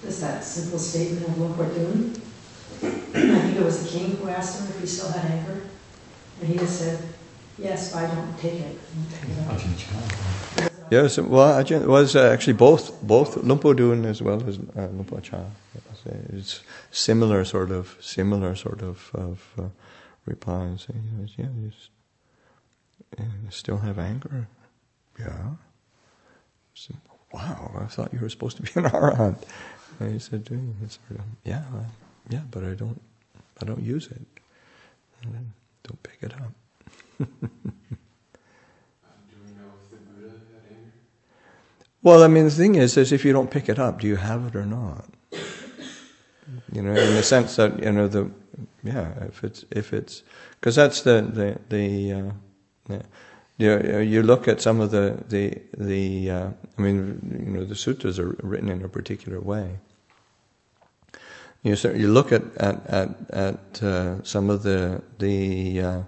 Just that simple statement of Lumpur Dun. I think it was the king who asked him if he still had anger. And he just said, yes, but I don't take it. Yes, well, Ajahn was actually both Lumpur Dun as well as Lumpur Cha. It's similar sort of replies. Yeah, you still have anger? Yeah. So, wow, I thought you were supposed to be an arahant. And he said, yeah, but I don't use it. Don't pick it up. Do we know if the Buddha had anger? Well, I mean, the thing is if you don't pick it up, do you have it or not? In the sense that if it's because that's you look at some of the sutras are written in a particular way. You look at some of the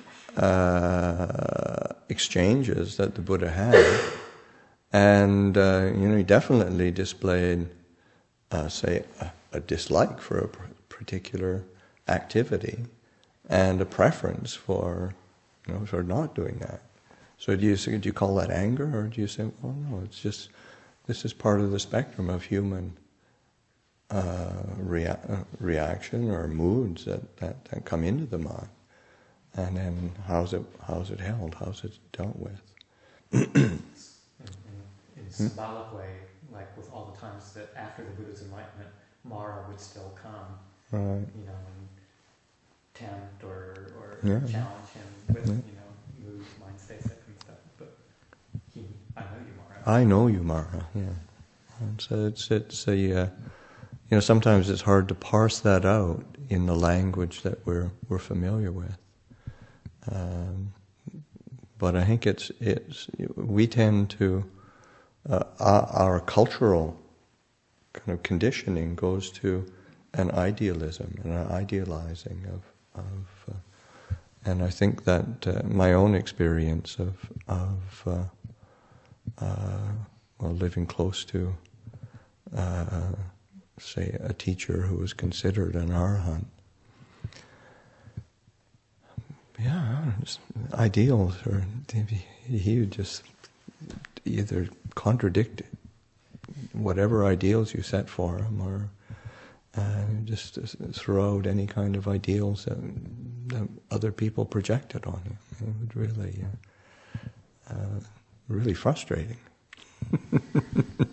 exchanges that the Buddha had, and he definitely displayed, say, a dislike for a particular activity, and a preference for not doing that. So do you call that anger, or do you say, well, no, it's just this is part of the spectrum of human reaction or moods that come into the mind, and then how's it held? How's it dealt with? In symbolic way, like with all the times that after the Buddha's enlightenment, Mara would still come, Right. And tempt or challenge him with moods, mind states, that kind of stuff. But I know you, Mara. I know you, Mara. Yeah. And so it's a sometimes it's hard to parse that out in the language that we're familiar with. But I think we tend to our cultural kind of conditioning goes to an idealism and an idealizing of and I think that my own experience of living close to say a teacher who was considered an arahant. Yeah, ideals, or he would just either contradict whatever ideals you set for him, or just throw out any kind of ideals that other people projected on him. It was really frustrating.